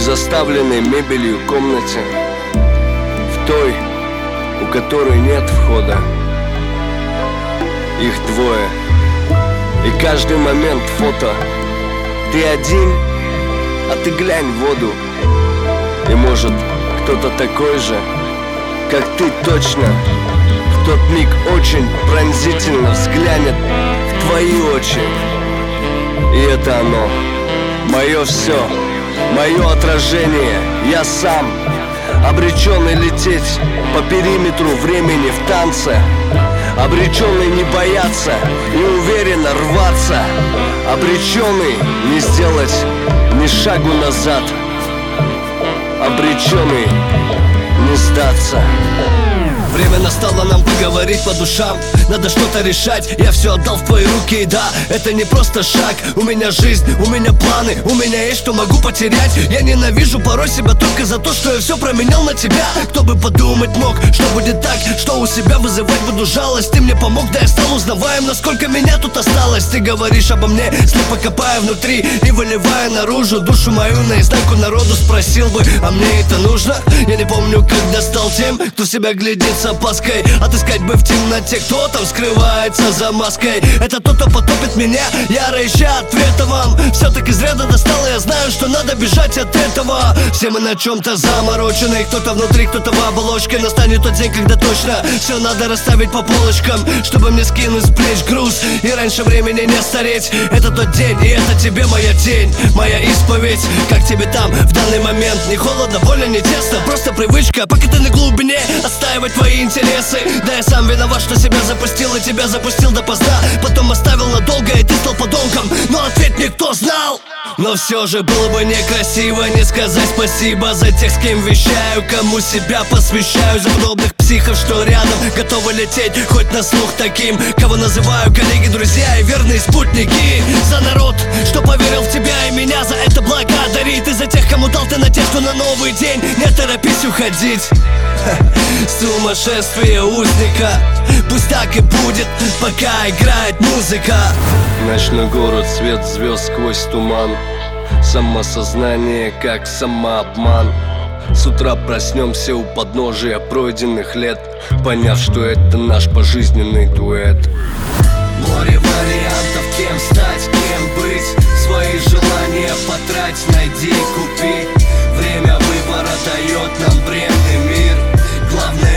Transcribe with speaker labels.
Speaker 1: заставленной мебелью комнате, в той, у которой нет входа. Их двое, и каждый момент фото. Ты один, а ты глянь в воду. И может кто-то такой же, как ты точно в тот миг очень пронзительно взглянет в твои очи. И это оно, мое все, мое отражение, я сам, обреченный лететь по периметру времени в танце, обреченный не бояться и уверенно рваться, обреченный не сделать ни шагу назад, обреченный не сдаться.
Speaker 2: Время настало нам поговорить по душам. Надо что-то решать, я все отдал в твои руки. И да, это не просто шаг. У меня жизнь, у меня планы, у меня есть, что могу потерять. Я ненавижу порой себя только за то, что я все променял на тебя. Кто бы подумать мог, что будет так, что у себя вызывать буду жалость. Ты мне помог, да я стал узнаваем, насколько меня тут осталось. Ты говоришь обо мне, слепо копая внутри и выливая наружу душу мою наизнанку. Народу спросил бы, а мне это нужно? Я не помню, когда стал тем, кто себя глядит с опаской. Отыскать бы в темноте, кто там скрывается за маской. Это тот, кто потопит меня, яро ища ответа вам. Все-таки зря достало, я знаю, что надо бежать от этого. Все мы на чем-то заморочены, кто-то внутри, кто-то в оболочке. Настанет тот день, когда точно все надо расставить по полочкам, чтобы мне скинуть с плеч груз и раньше времени не стареть. Это тот день, и это тебе моя тень, моя исповедь. Как тебе там в данный момент? Не холодно, больно, не тесно, просто привычка, пока ты на глубине, отстаивать твои интересы. Да я сам виноват, что себя запустил и тебя запустил допоздна. Потом оставил надолго, и ты стал подонком, но ответ никто знал. Но все же было бы некрасиво не сказать спасибо за тех, с кем вещаю, кому себя посвящаю. За подобных психов, что рядом готовы лететь хоть на слух таким, кого называю коллеги, друзья и верные спутники. За народ, что поверил в тебя и меня, за это благодари. Ты за тех, кому дал ты надежду на новый день. Не торопись уходить. Сумасшествие узника, пусть так и будет, пока играет музыка.
Speaker 1: Ночной город, свет звезд сквозь туман, самосознание как самообман. С утра проснемся у подножия пройденных лет, поняв, что это наш пожизненный дуэт.
Speaker 2: Море вариантов, кем стать, кем быть. Свои желания потрать, найди, купи. Время выбора дает нам бренный мир. Главное